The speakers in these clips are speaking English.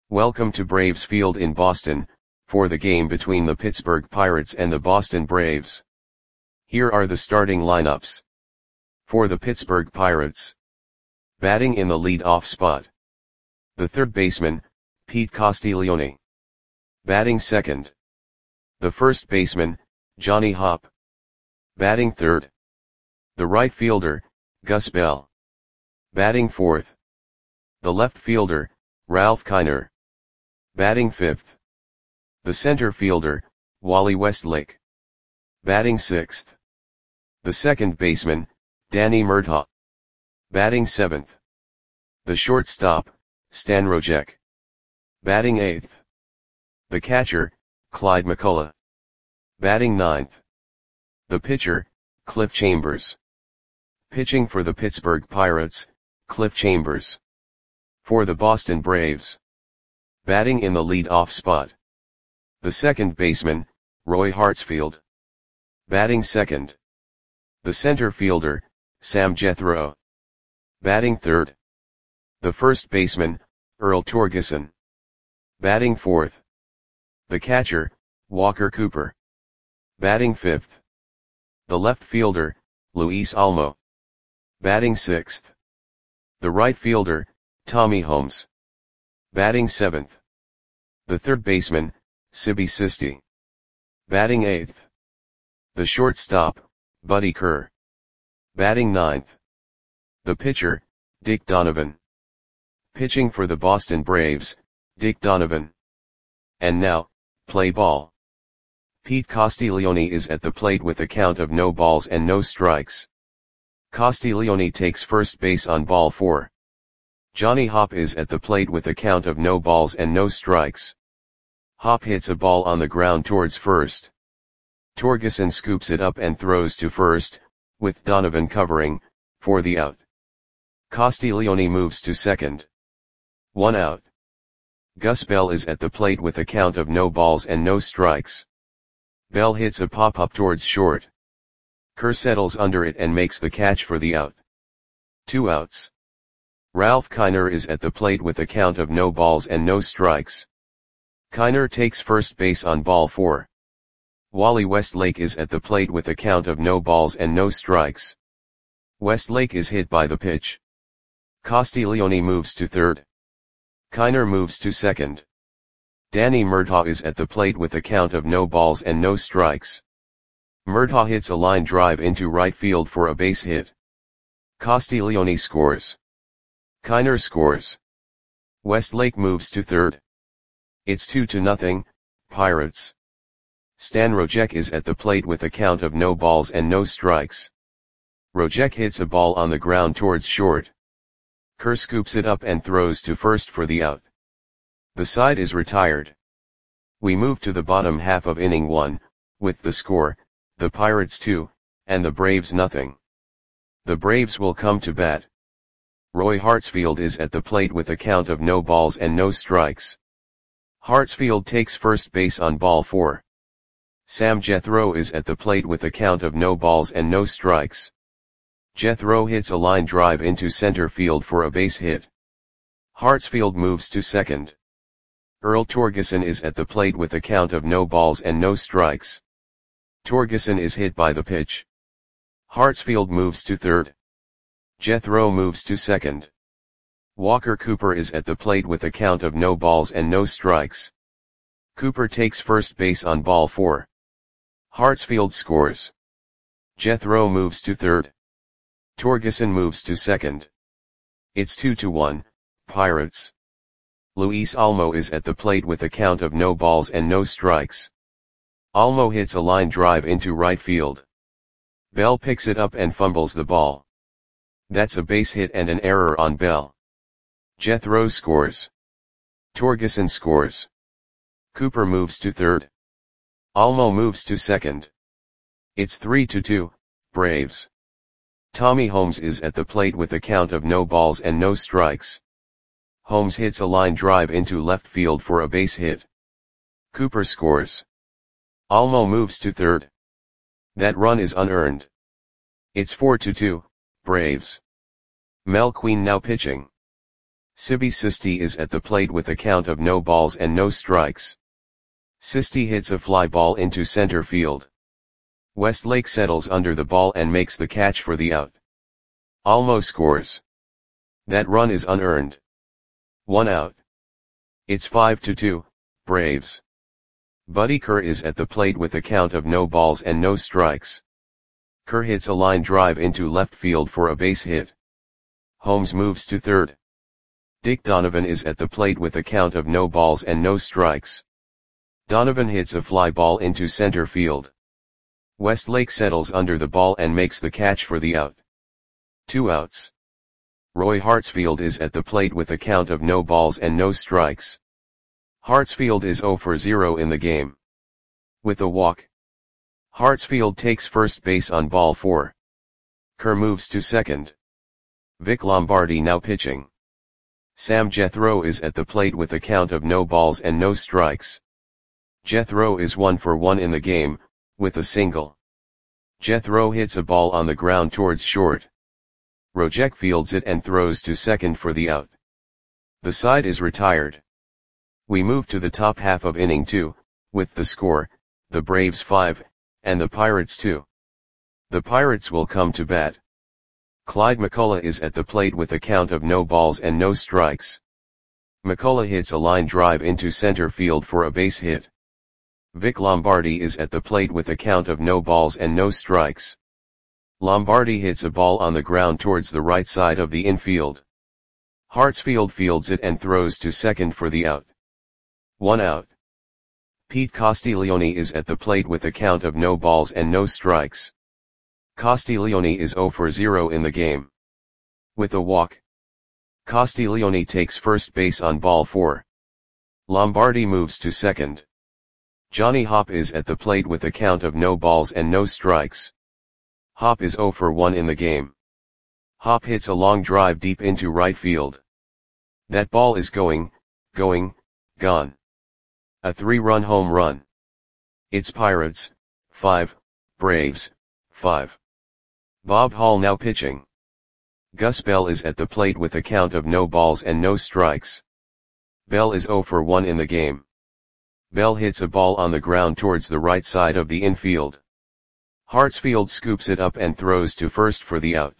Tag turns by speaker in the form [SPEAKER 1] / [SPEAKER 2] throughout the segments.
[SPEAKER 1] Welcome to Braves Field in Boston, for the game between the Pittsburgh Pirates and the Boston Braves. Here are the starting lineups. For the Pittsburgh Pirates. Batting in the lead-off spot. The third baseman, Pete Castiglione. Batting second. The first baseman, Johnny Hopp. Batting third. The right fielder, Gus Bell. Batting fourth. The left fielder, Ralph Kiner. Batting fifth. The center fielder, Wally Westlake. Batting sixth. The second baseman, Danny Murtaugh. Batting seventh. The shortstop, Stan Rojek. Batting eighth. The catcher, Clyde McCullough. Batting ninth. The pitcher, Cliff Chambers. Pitching for the Pittsburgh Pirates, Cliff Chambers. For the Boston Braves. Batting in the lead-off spot. The second baseman, Roy Hartsfield. Batting second. The center fielder, Sam Jethro. Batting third. The first baseman, Earl Torgeson. Batting fourth. The catcher, Walker Cooper. Batting fifth. The left fielder, Luis Almo. Batting sixth. The right fielder, Tommy Holmes. Batting seventh. The third baseman, Sibby Sisti. Batting eighth. The shortstop, Buddy Kerr. Batting ninth. The pitcher, Dick Donovan. Pitching for the Boston Braves, Dick Donovan. And now, play ball. Pete Castiglione is at the plate with a count of no balls and no strikes. Castiglione takes first base on ball 4. Johnny Hopp is at the plate with a count of no balls and no strikes. Hopp hits a ball on the ground towards first. Torgeson scoops it up and throws to first, with Donovan covering, for the out. Castiglione moves to second. 1 out. Gus Bell is at the plate with a count of no balls and no strikes. Bell hits a pop-up towards short. Kerr settles under it and makes the catch for the out. 2 outs. Ralph Kiner is at the plate with a count of no balls and no strikes. Kiner takes first base on ball 4. Wally Westlake is at the plate with a count of no balls and no strikes. Westlake is hit by the pitch. Castiglione moves to third. Kiner moves to second. Danny Murtaugh is at the plate with a count of no balls and no strikes. Murtaugh hits a line drive into right field for a base hit. Castiglione scores. Kiner scores. Westlake moves to third. It's 2-0, Pirates. Stan Rojek is at the plate with a count of no balls and no strikes. Rojek hits a ball on the ground towards short. Kerr scoops it up and throws to first for the out. The side is retired. We move to the bottom half of inning 1, with the score, the Pirates 2, and the Braves nothing. The Braves will come to bat. Roy Hartsfield is at the plate with a count of no balls and no strikes. Hartsfield takes first base on ball 4. Sam Jethro is at the plate with a count of no balls and no strikes. Jethro hits a line drive into center field for a base hit. Hartsfield moves to second. Earl Torgeson is at the plate with a count of no balls and no strikes. Torgeson is hit by the pitch. Hartsfield moves to third. Jethro moves to second. Walker Cooper is at the plate with a count of no balls and no strikes. Cooper takes first base on ball 4. Hartsfield scores. Jethro moves to third. Torgeson moves to second. It's 2-1, Pirates. Luis Almo is at the plate with a count of no balls and no strikes. Almo hits a line drive into right field. Bell picks it up and fumbles the ball. That's a base hit and an error on Bell. Jethro scores. Torgeson scores. Cooper moves to third. Almo moves to second. It's 3-2, Braves. Tommy Holmes is at the plate with a count of no balls and no strikes. Holmes hits a line drive into left field for a base hit. Cooper scores. Almo moves to third. That run is unearned. It's 4-2, Braves. Mel Queen now pitching. Sibi Sisti is at the plate with a count of no balls and no strikes. Sisti hits a fly ball into center field. Westlake settles under the ball and makes the catch for the out. Almo scores. That run is unearned. 1 out. It's 5-2, Braves. Buddy Kerr is at the plate with a count of no balls and no strikes. Kerr hits a line drive into left field for a base hit. Holmes moves to third. Dick Donovan is at the plate with a count of no balls and no strikes. Donovan hits a fly ball into center field. Westlake settles under the ball and makes the catch for the out. 2 outs. Roy Hartsfield is at the plate with a count of no balls and no strikes. Hartsfield is 0 for 0 in the game. With a walk, Hartsfield takes first base on ball 4. Kerr moves to second. Vic Lombardi now pitching. Sam Jethro is at the plate with a count of no balls and no strikes. Jethro is 1 for 1 in the game, with a single. Jethro hits a ball on the ground towards short. Rojek fields it and throws to second for the out. The side is retired. We move to the top half of inning 2, with the score, the Braves 5, and the Pirates 2. The Pirates will come to bat. Clyde McCullough is at the plate with a count of no balls and no strikes. McCullough hits a line drive into center field for a base hit. Vic Lombardi is at the plate with a count of no balls and no strikes. Lombardi hits a ball on the ground towards the right side of the infield. Hartsfield fields it and throws to second for the out. 1 out. Pete Castiglione is at the plate with a count of no balls and no strikes. Castiglione is 0 for 0 in the game. With a walk, Castiglione takes first base on ball 4. Lombardi moves to second. Johnny Hopp is at the plate with a count of no balls and no strikes. Hopp is 0 for 1 in the game. Hopp hits a long drive deep into right field. That ball is gone. A 3-run home run. It's Pirates, 5, Braves, 5. Bob Hall now pitching. Gus Bell is at the plate with a count of no balls and no strikes. Bell is 0 for 1 in the game. Bell hits a ball on the ground towards the right side of the infield. Hartsfield scoops it up and throws to first for the out.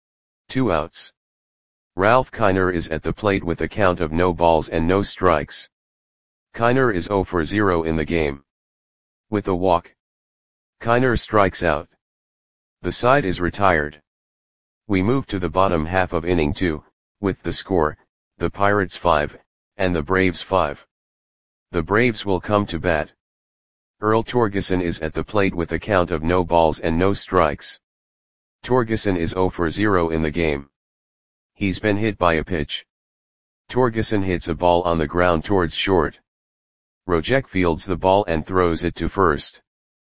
[SPEAKER 1] 2 outs. Ralph Kiner is at the plate with a count of no balls and no strikes. Kiner is 0 for 0 in the game. With a walk, Kiner strikes out. The side is retired. We move to the bottom half of inning 2, with the score, the Pirates 5, and the Braves 5. The Braves will come to bat. Earl Torgeson is at the plate with a count of no balls and no strikes. Torgeson is 0 for 0 in the game. He's been hit by a pitch. Torgeson hits a ball on the ground towards short. Rojek fields the ball and throws it to first.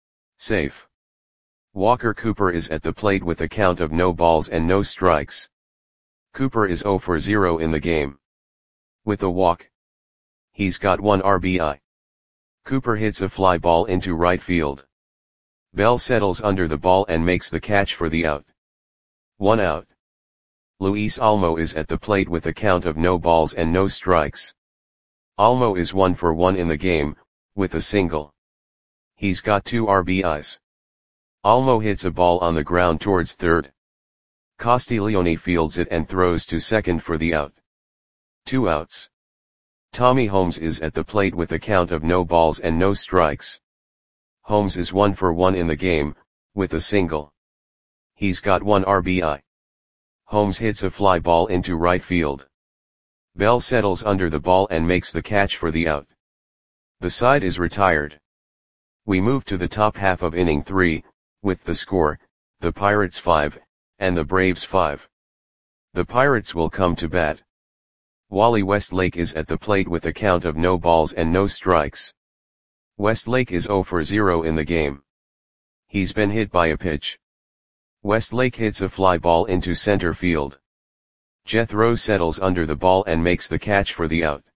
[SPEAKER 1] Safe. Walker Cooper is at the plate with a count of no balls and no strikes. Cooper is 0 for 0 in the game. With a walk, he's got 1 RBI. Cooper hits a fly ball into right field. Bell settles under the ball and makes the catch for the out. 1 out. Luis Almo is at the plate with a count of no balls and no strikes. Almo is 1 for 1 in the game, with a single. He's got 2 RBIs. Almo hits a ball on the ground towards third. Castiglione fields it and throws to second for the out. 2 outs. Tommy Holmes is at the plate with a count of no balls and no strikes. Holmes is 1 for 1 in the game, with a single. He's got 1 RBI. Holmes hits a fly ball into right field. Bell settles under the ball and makes the catch for the out. The side is retired. We move to the top half of inning 3, with the score, the Pirates 5, and the Braves 5. The Pirates will come to bat. Wally Westlake is at the plate with a count of no balls and no strikes. Westlake is 0 for 0 in the game. He's been hit by a pitch. Westlake hits a fly ball into center field. Jethro settles under the ball and makes the catch for the out.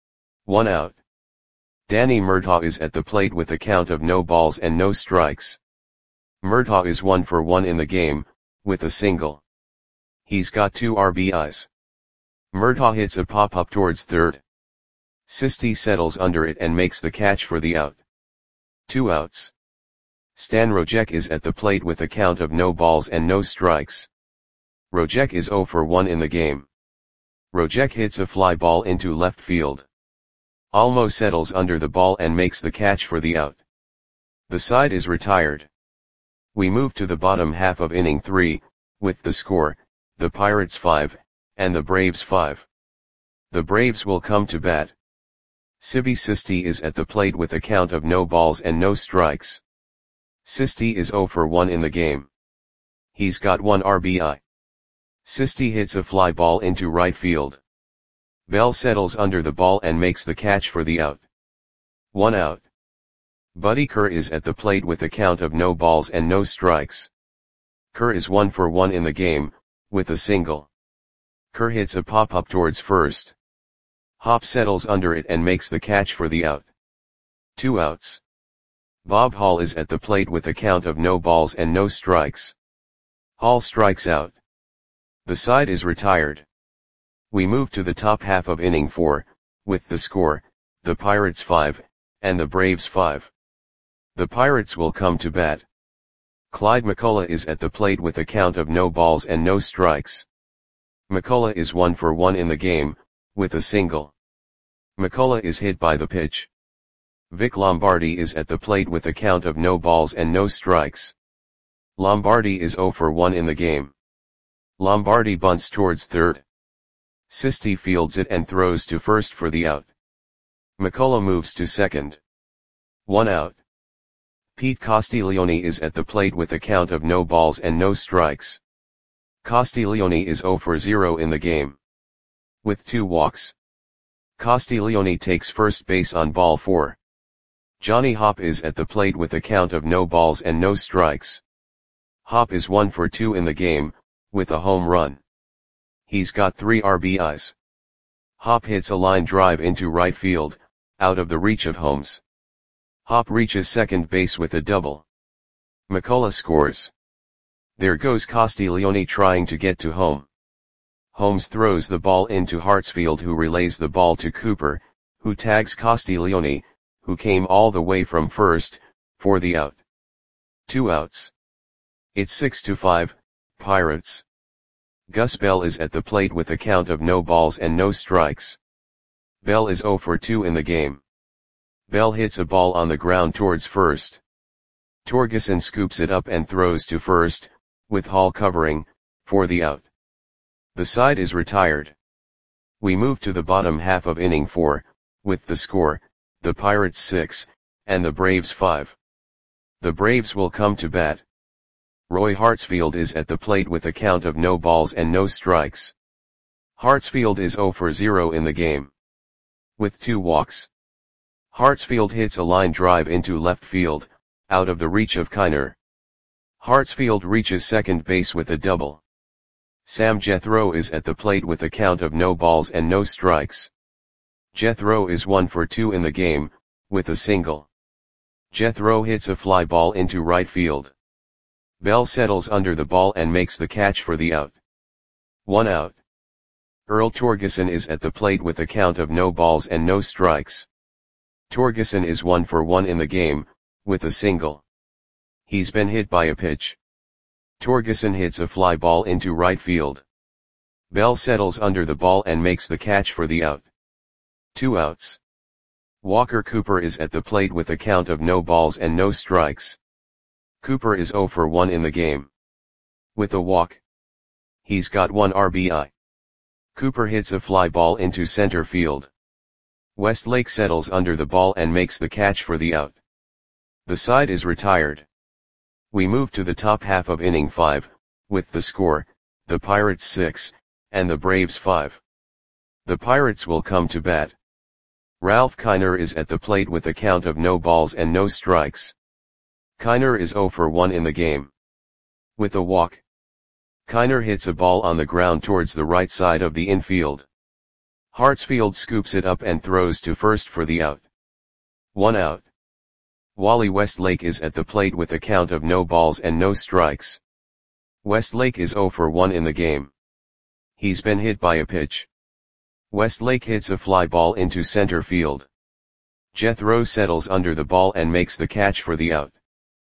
[SPEAKER 1] 1 out. Danny Murtaugh is at the plate with a count of no balls and no strikes. Murtaugh is 1 for 1 in the game, with a single. He's got 2 RBIs. Murtaugh hits a pop-up towards third. Sisti settles under it and makes the catch for the out. 2 outs. Stan Rojek is at the plate with a count of no balls and no strikes. Rojek is 0 for 1 in the game. Rojek hits a fly ball into left field. Almo settles under the ball and makes the catch for the out. The side is retired. We move to the bottom half of inning 3, with the score, the Pirates 5, and the Braves 5. The Braves will come to bat. Sibi Sisti is at the plate with a count of no balls and no strikes. Sisti is 0 for 1 in the game. He's got 1 RBI. Sisti hits a fly ball into right field. Bell settles under the ball and makes the catch for the out. 1 out. Buddy Kerr is at the plate with a count of no balls and no strikes. Kerr is 1 for 1 in the game, with a single. Kerr hits a pop-up towards first. Hop settles under it and makes the catch for the out. 2 outs. Bob Hall is at the plate with a count of no balls and no strikes. Hall strikes out. The side is retired. We move to the top half of inning 4, with the score, the Pirates 5, and the Braves 5. The Pirates will come to bat. Clyde McCullough is at the plate with a count of no balls and no strikes. McCullough is 1 for 1 in the game, with a single. McCullough is hit by the pitch. Vic Lombardi is at the plate with a count of no balls and no strikes. Lombardi is 0 for 1 in the game. Lombardi bunts towards third. Sisti fields it and throws to first for the out. McCullough moves to second. 1 out. Pete Castiglione is at the plate with a count of no balls and no strikes. Castiglione is 0 for 0 in the game. With 2 walks. Castiglione takes first base on ball 4. Johnny Hopp is at the plate with a count of no balls and no strikes. Hopp is 1 for 2 in the game, with a home run. He's got 3 RBIs. Hopp hits a line drive into right field, out of the reach of Holmes. Hopp reaches second base with a double. McCullough scores. There goes Castiglione trying to get to home. Holmes throws the ball into Hartsfield, who relays the ball to Cooper, who tags Castiglione, who came all the way from first, for the out. 2 outs. It's 6-5, Pirates. Gus Bell is at the plate with a count of no balls and no strikes. Bell is 0 for 2 in the game. Bell hits a ball on the ground towards first. Torgeson scoops it up and throws to first, with Hall covering, for the out. The side is retired. We move to the bottom half of inning 4, with the score, the Pirates 6, and the Braves 5. The Braves will come to bat. Roy Hartsfield is at the plate with a count of no balls and no strikes. Hartsfield is 0 for 0 in the game. With 2 walks. Hartsfield hits a line drive into left field, out of the reach of Kiner. Hartsfield reaches second base with a double. Sam Jethro is at the plate with a count of no balls and no strikes. Jethro is 1 for 2 in the game, with a single. Jethro hits a fly ball into right field. Bell settles under the ball and makes the catch for the out. 1 out. Earl Torgeson is at the plate with a count of no balls and no strikes. Torgeson is 1 for 1 in the game, with a single. He's been hit by a pitch. Torgeson hits a fly ball into right field. Bell settles under the ball and makes the catch for the out. 2 outs. Walker Cooper is at the plate with a count of no balls and no strikes. Cooper is 0 for 1 in the game. With a walk. He's got 1 RBI. Cooper hits a fly ball into center field. Westlake settles under the ball and makes the catch for the out. The side is retired. We move to the top half of inning 5, with the score, the Pirates 6, and the Braves 5. The Pirates will come to bat. Ralph Kiner is at the plate with a count of no balls and no strikes. Kiner is 0 for 1 in the game. With a walk. Kiner hits a ball on the ground towards the right side of the infield. Hartsfield scoops it up and throws to first for the out. 1 out. Wally Westlake is at the plate with a count of no balls and no strikes. Westlake is 0 for 1 in the game. He's been hit by a pitch. Westlake hits a fly ball into center field. Jethro settles under the ball and makes the catch for the out.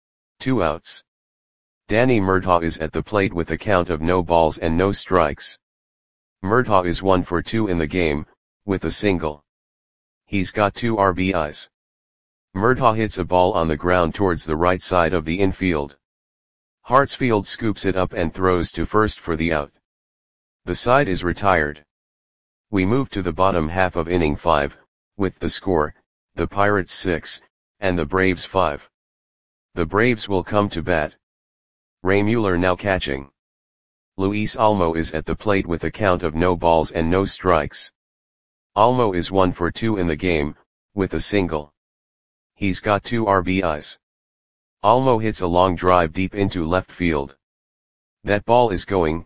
[SPEAKER 1] 2 outs. Danny Murtaugh is at the plate with a count of no balls and no strikes. Murtaugh is 1 for 2 in the game, with a single. He's got 2 RBIs. Murtaugh hits a ball on the ground towards the right side of the infield. Hartsfield scoops it up and throws to first for the out. The side is retired. We move to the bottom half of inning 5, with the score, the Pirates 6, and the Braves 5. The Braves will come to bat. Ray Mueller now catching. Luis Olmo is at the plate with a count of no balls and no strikes. Olmo is 1 for 2 in the game, with a single. He's got 2 RBIs. Olmo hits a long drive deep into left field. That ball is going,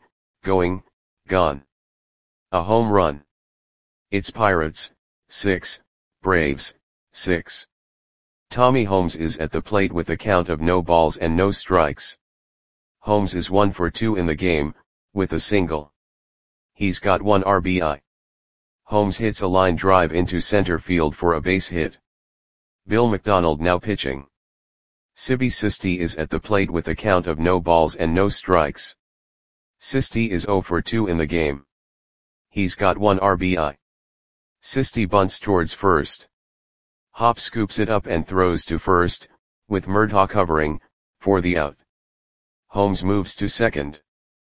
[SPEAKER 1] gone. A home run. It's Pirates, 6, Braves, 6. Tommy Holmes is at the plate with a count of no balls and no strikes. Holmes is 1 for 2 in the game, with a single. He's got 1 RBI. Holmes hits a line drive into center field for a base hit. Bill McDonald now pitching. Sibby Sisti is at the plate with a count of no balls and no strikes. Sisti is 0 for 2 in the game. He's got 1 RBI. Sisti bunts towards first. Hop scoops it up and throws to first, with Murtaugh covering, for the out. Holmes moves to second.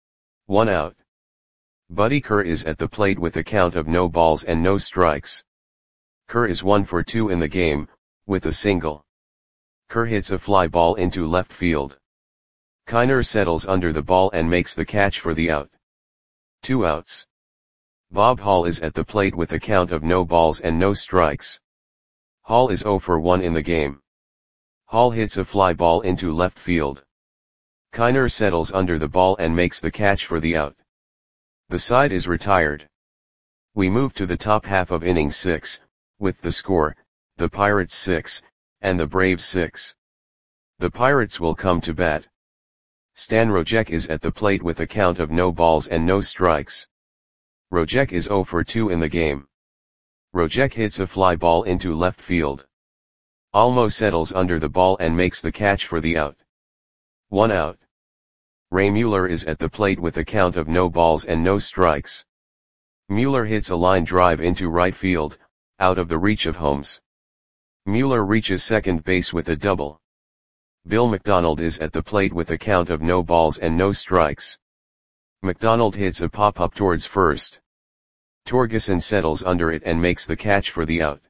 [SPEAKER 1] 1 out. Buddy Kerr is at the plate with a count of no balls and no strikes. Kerr is 1 for 2 in the game, with a single. Kerr hits a fly ball into left field. Kiner settles under the ball and makes the catch for the out. 2 outs. Bob Hall is at the plate with a count of no balls and no strikes. Hall is 0 for 1 in the game. Hall hits a fly ball into left field. Kiner settles under the ball and makes the catch for the out. The side is retired. We move to the top half of inning 6, with the score, the Pirates 6, and the Braves 6. The Pirates will come to bat. Stan Rojek is at the plate with a count of no balls and no strikes. Rojek is 0 for 2 in the game. Rojek hits a fly ball into left field. Olmo settles under the ball and makes the catch for the out. 1 out. Ray Mueller is at the plate with a count of no balls and no strikes. Mueller hits a line drive into right field, out of the reach of Holmes. Mueller reaches second base with a double. Bill McDonald is at the plate with a count of no balls and no strikes. McDonald hits a pop-up towards first. Torgeson settles under it and makes the catch for the out.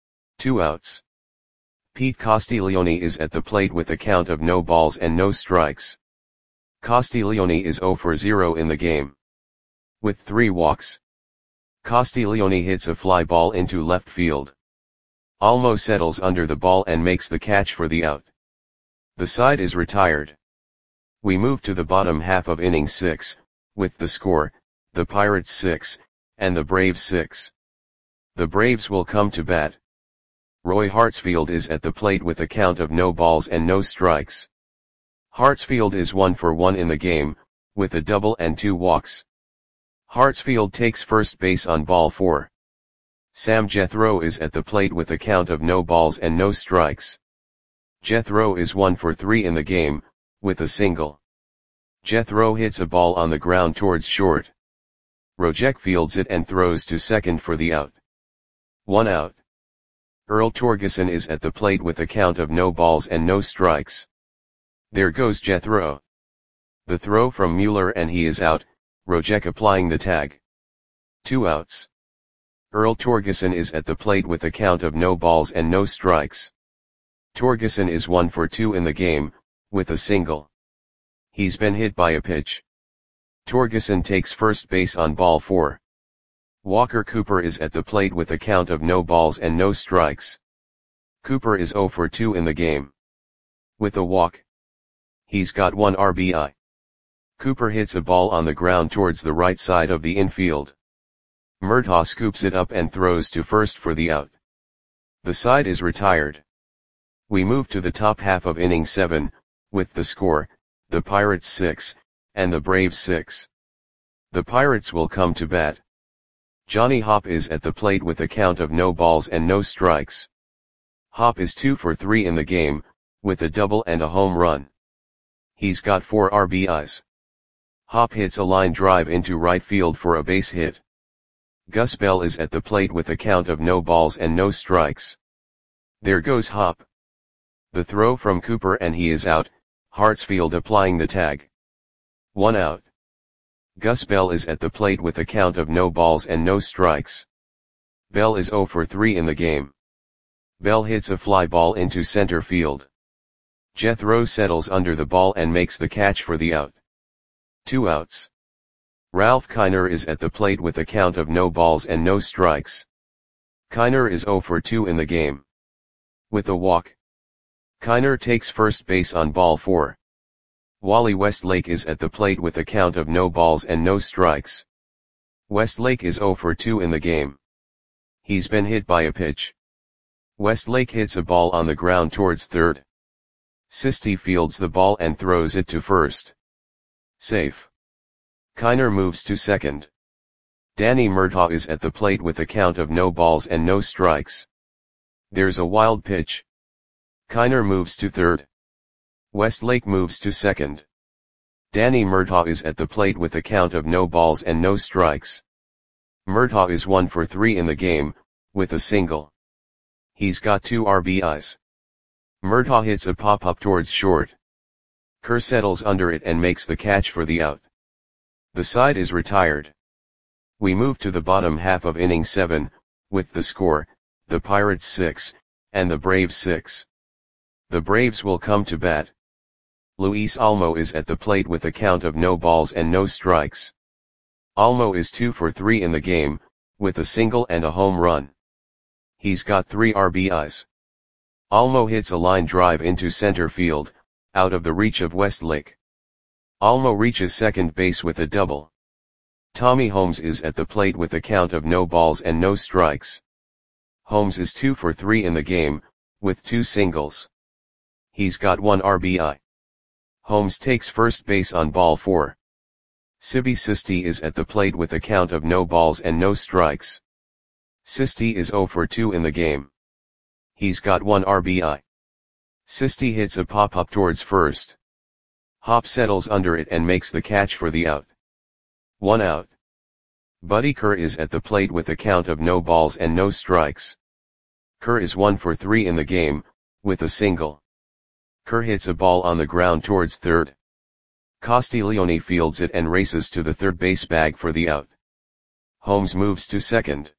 [SPEAKER 1] 2 outs. Pete Castiglione is at the plate with a count of no balls and no strikes. Castiglione is 0 for 0 in the game. With 3 walks. Castiglione hits a fly ball into left field. Olmo settles under the ball and makes the catch for the out. The side is retired. We move to the bottom half of inning 6, with the score, the Pirates 6, and the Braves 6. The Braves will come to bat. Roy Hartsfield is at the plate with a count of no balls and no strikes. Hartsfield is 1 for 1 in the game, with a double and 2 walks. Hartsfield takes first base on ball 4. Sam Jethro is at the plate with a count of no balls and no strikes. Jethro is 1 for 3 in the game, with a single. Jethro hits a ball on the ground towards short. Rojek fields it and throws to second for the out. 1 out. Earl Torgeson is at the plate with a count of no balls and no strikes. There goes Jethro. The throw from Mueller and he is out, Rojek applying the tag. 2 outs. Earl Torgeson is at the plate with a count of no balls and no strikes. Torgeson is 1 for 2 in the game, with a single. He's been hit by a pitch. Torgeson takes first base on ball 4. Walker Cooper is at the plate with a count of no balls and no strikes. Cooper is 0 for 2 in the game. With a walk. He's got 1 RBI. Cooper hits a ball on the ground towards the right side of the infield. Murtaugh scoops it up and throws to first for the out. The side is retired. We move to the top half of inning 7, with the score, the Pirates 6, and the Braves 6. The Pirates will come to bat. Johnny Hopp is at the plate with a count of no balls and no strikes. Hopp is 2 for 3 in the game, with a double and a home run. He's got 4 RBIs. Hopp hits a line drive into right field for a base hit. Gus Bell is at the plate with a count of no balls and no strikes. There goes Hopp. The throw from Cooper and he is out, Hartsfield applying the tag. 1 out. Gus Bell is at the plate with a count of no balls and no strikes. Bell is 0 for 3 in the game. Bell hits a fly ball into center field. Jethro settles under the ball and makes the catch for the out. 2 outs. Ralph Kiner is at the plate with a count of no balls and no strikes. Kiner is 0 for 2 in the game. With a walk. Kiner takes first base on ball 4. Wally Westlake is at the plate with a count of no balls and no strikes. Westlake is 0 for 2 in the game. He's been hit by a pitch. Westlake hits a ball on the ground towards third. Sisti fields the ball and throws it to first. Safe. Kiner moves to second. Danny Murtaugh is at the plate with a count of no balls and no strikes. There's a wild pitch. Kiner moves to third. Westlake moves to second. Danny Murtaugh is at the plate with a count of no balls and no strikes. Murtaugh is 1 for 3 in the game, with a single. He's got 2 RBIs. Murtaugh hits a pop-up towards short. Kerr settles under it and makes the catch for the out. The side is retired. We move to the bottom half of inning 7, with the score, the Pirates 6, and the Braves 6. The Braves will come to bat. Luis Olmo is at the plate with a count of no balls and no strikes. Olmo is 2 for 3 in the game, with a single and a home run. He's got 3 RBIs. Olmo hits a line drive into center field, out of the reach of Westlake. Olmo reaches second base with a double. Tommy Holmes is at the plate with a count of no balls and no strikes. Holmes is 2 for 3 in the game, with 2 singles. He's got 1 RBI. Holmes takes first base on ball 4. Sibi Sisti is at the plate with a count of no balls and no strikes. Sisti is 0 for 2 in the game. He's got 1 RBI. Sisti hits a pop-up towards first. Hopp settles under it and makes the catch for the out. 1 out. Buddy Kerr is at the plate with a count of no balls and no strikes. Kerr is 1 for 3 in the game, with a single. Kerr hits a ball on the ground towards third. Castiglione fields it and races to the third base bag for the out. Holmes moves to second.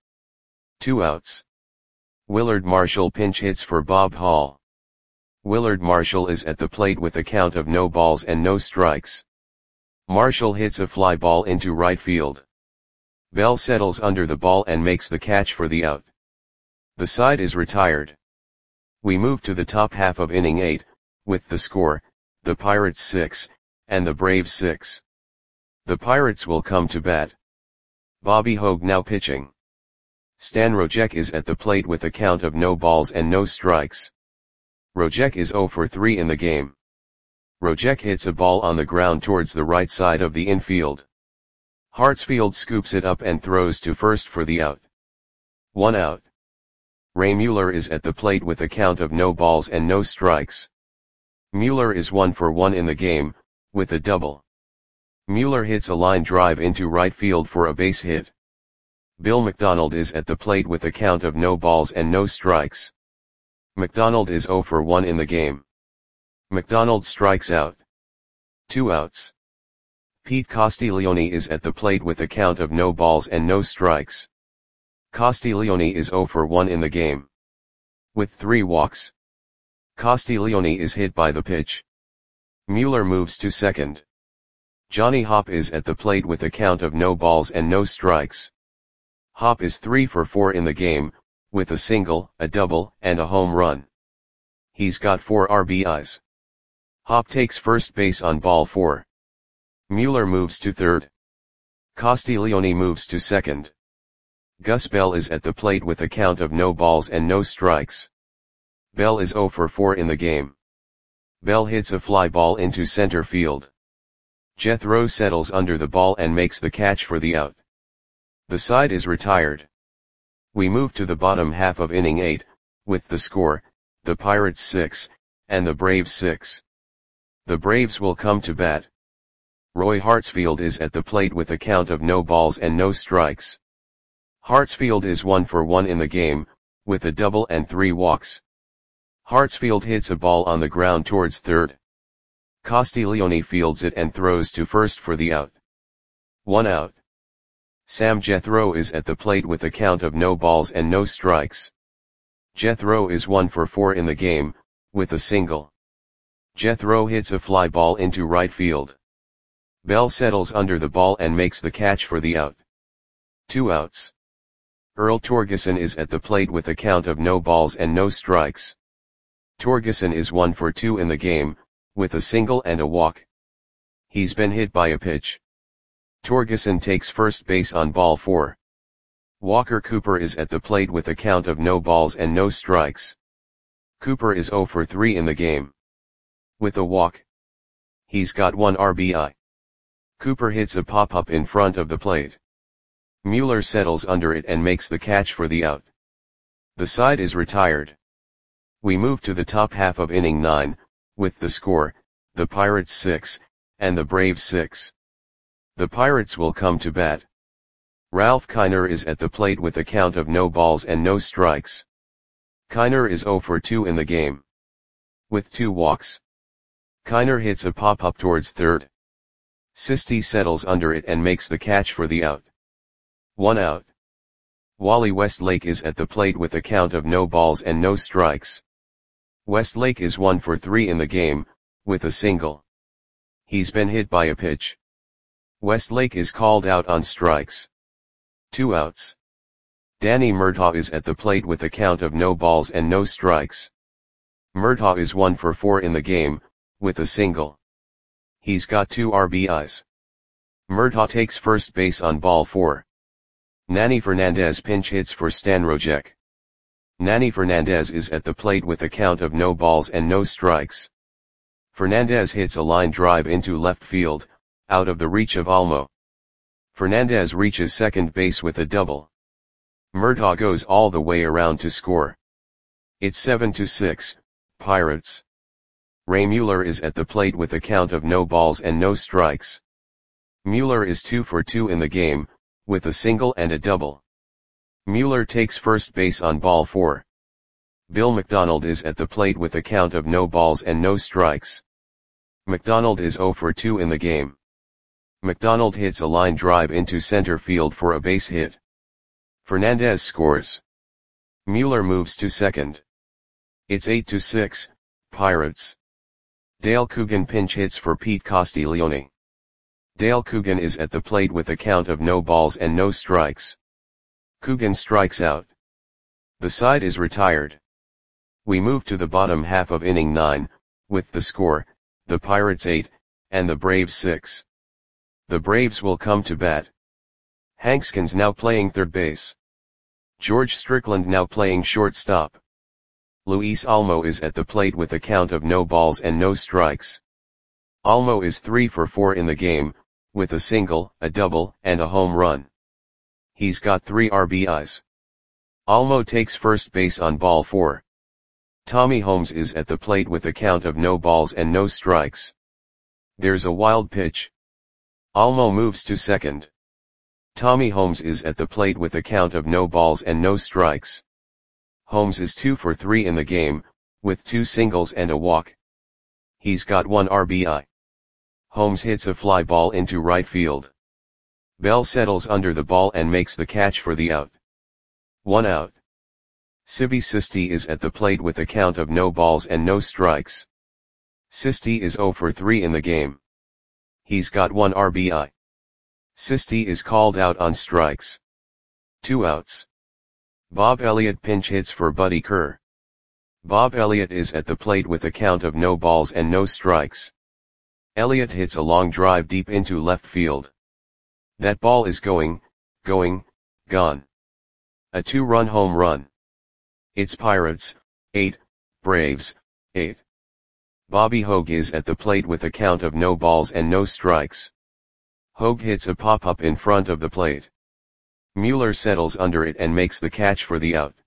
[SPEAKER 1] 2 outs. Willard Marshall pinch hits for Bob Hall. Willard Marshall is at the plate with a count of no balls and no strikes. Marshall hits a fly ball into right field. Bell settles under the ball and makes the catch for the out. The side is retired. We move to the top half of inning 8, with the score, the Pirates 6, and the Braves 6. The Pirates will come to bat. Bobby Hogue now pitching. Stan Rojek is at the plate with a count of no balls and no strikes. Rojek is 0 for 3 in the game. Rojek hits a ball on the ground towards the right side of the infield. Hartsfield scoops it up and throws to first for the out. 1 out. Ray Mueller is at the plate with a count of no balls and no strikes. Mueller is 1 for 1 in the game, with a double. Mueller hits a line drive into right field for a base hit. Bill McDonald is at the plate with a count of no balls and no strikes. McDonald is 0 for 1 in the game. McDonald strikes out. 2 outs. Pete Castiglione is at the plate with a count of no balls and no strikes. Castiglione is 0 for 1 in the game. With 3 walks. Castiglione is hit by the pitch. Mueller moves to second. Johnny Hopp is at the plate with a count of no balls and no strikes. Hopp is 3 for 4 in the game, with a single, a double, and a home run. He's got 4 RBIs. Hopp takes first base on ball 4. Mueller moves to third. Castiglione moves to second. Gus Bell is at the plate with a count of no balls and no strikes. Bell is 0 for 4 in the game. Bell hits a fly ball into center field. Jethro settles under the ball and makes the catch for the out. The side is retired. We move to the bottom half of inning 8, with the score, the Pirates 6, and the Braves 6. The Braves will come to bat. Roy Hartsfield is at the plate with a count of no balls and no strikes. Hartsfield is 1 for 1 in the game, with a double and 3 walks. Hartsfield hits a ball on the ground towards third. Castiglione fields it and throws to first for the out. 1 out. Sam Jethro is at the plate with a count of no balls and no strikes. Jethro is 1 for 4 in the game, with a single. Jethro hits a fly ball into right field. Bell settles under the ball and makes the catch for the out. 2 outs. Earl Torgeson is at the plate with a count of no balls and no strikes. Torgeson is 1 for 2 in the game, with a single and a walk. He's been hit by a pitch. Torgeson takes first base on ball 4. Walker Cooper is at the plate with a count of no balls and no strikes. Cooper is 0 for 3 in the game. With a walk. He's got 1 RBI. Cooper hits a pop-up in front of the plate. Mueller settles under it and makes the catch for the out. The side is retired. We move to the top half of inning 9, with the score, the Pirates 6, and the Braves 6. The Pirates will come to bat. Ralph Kiner is at the plate with a count of no balls and no strikes. Kiner is 0 for 2 in the game. With 2 walks. Kiner hits a pop-up towards third. Sisti settles under it and makes the catch for the out. 1 out. Wally Westlake is at the plate with a count of no balls and no strikes. Westlake is 1 for 3 in the game, with a single. He's been hit by a pitch. Westlake is called out on strikes. 2 outs. Danny Murtaugh is at the plate with a count of no balls and no strikes. Murtaugh is 1 for 4 in the game, with a single. He's got 2 RBIs. Murtaugh takes first base on ball 4. Nanny Fernandez pinch hits for Stan Rojek. Nanny Fernandez is at the plate with a count of no balls and no strikes. Fernandez hits a line drive into left field, out of the reach of Almo. Fernandez reaches second base with a double. Murtaugh goes all the way around to score. It's 7-6, Pirates. Ray Mueller is at the plate with a count of no balls and no strikes. Mueller is 2 for 2 in the game, with a single and a double. Mueller takes first base on ball 4. Bill McDonald is at the plate with a count of no balls and no strikes. McDonald is 0 for 2 in the game. McDonald hits a line drive into center field for a base hit. Fernandez scores. Mueller moves to second. It's 8-6, Pirates. Dale Coogan pinch hits for Pete Castiglione. Dale Coogan is at the plate with a count of no balls and no strikes. Coogan strikes out. The side is retired. We move to the bottom half of inning 9, with the score, the Pirates 8, and the Braves 6. The Braves will come to bat. Hank Skins now playing third base. George Strickland now playing shortstop. Luis Almo is at the plate with a count of no balls and no strikes. Almo is 3 for 4 in the game, with a single, a double, and a home run. He's got 3 RBIs. Almo takes first base on ball 4. Tommy Holmes is at the plate with a count of no balls and no strikes. There's a wild pitch. Almo moves to second. Tommy Holmes is at the plate with a count of no balls and no strikes. Holmes is 2 for 3 in the game, with 2 singles and a walk. He's got 1 RBI. Holmes hits a fly ball into right field. Bell settles under the ball and makes the catch for the out. 1 out. Sibi Sisti is at the plate with a count of no balls and no strikes. Sisti is 0 for 3 in the game. He's got 1 RBI. Sisti is called out on strikes. 2 outs. Bob Elliott pinch hits for Buddy Kerr. Bob Elliott is at the plate with a count of no balls and no strikes. Elliott hits a long drive deep into left field. That ball is gone. A 2-run home run. It's Pirates, 8, Braves, 8. Bobby Hogue is at the plate with a count of no balls and no strikes. Hogue hits a pop-up in front of the plate. Mueller settles under it and makes the catch for the out.